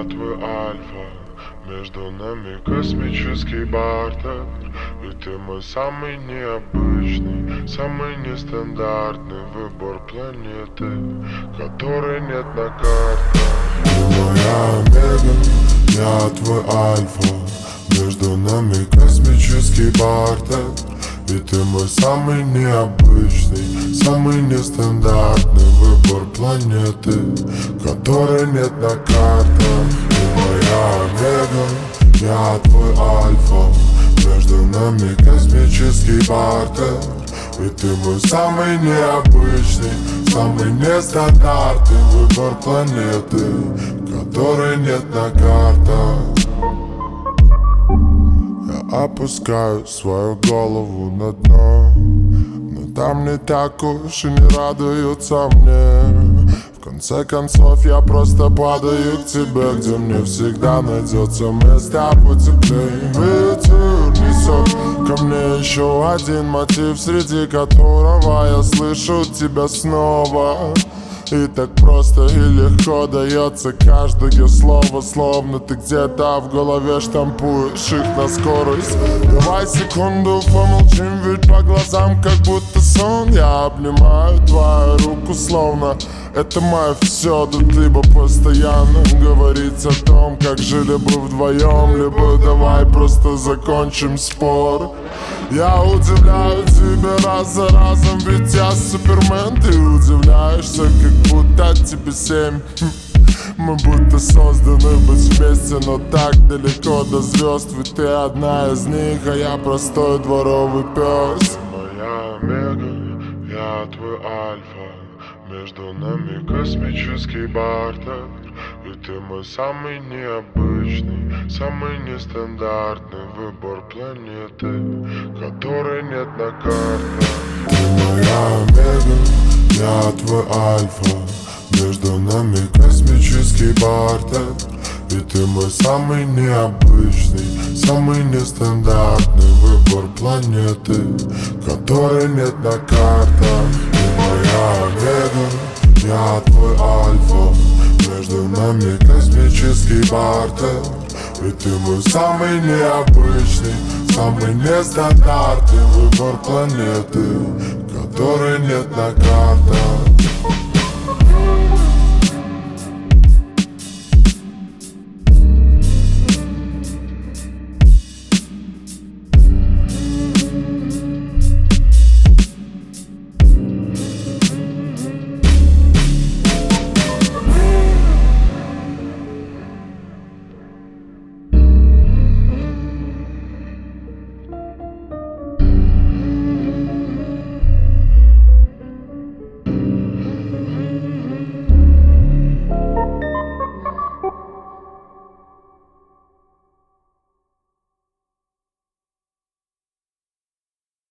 твой альфа, между нами космический бартер. И ты мой самый необычный, самый нестандартный выбор планеты, которой нет на картах. Ты моя омега, я твой альфа, между нами космический бартер. И ты мой самый необычный, самый нестандартный выбор планеты, которой нет на картах. Ты моя омега, я твой альфа, между нами космический бартер. И ты мой самый необычный, самый нестандартный выбор планеты, которой нет на картах. Я опускаю свою голову на дно, но там не так уж и не радуются мне. В конце концов я просто падаю к тебе, где мне всегда найдется место потеплее. Ветер несет ко мне еще один мотив, среди которого я слышу тебя снова. И так просто и легко дается каждое слово, словно ты где-то в голове штампуешь их на скорость. Давай секунду помолчим, ведь по глазам как будто сон. Я обнимаю твою руку, словно это мое все. Тут либо постоянно говорить о том, как жили бы вдвоем, либо давай просто закончим спор. Я удивляю тебя раз за разом, ведь я супермен. Ты удивляешься, как будто тебе 7. Мы будто созданы быть вместе, но так далеко до звезд. Ведь ты одна из них, а я простой дворовый пес. Моя омега, я твой альфа, между нами космический бартер. И ты мой самый необычный, самый нестандартный выбор планеты, которой нет на картах. Ты моя омега, я твой альфа, между нами космический бартер. И ты мой самый необычный, самый нестандартный выбор планеты, которой нет на картах. Ты моя омега, я твой альфа, между нами космический бартер. И ты мой самый необычный, самый нестандартный выбор планеты, которой нет на картах.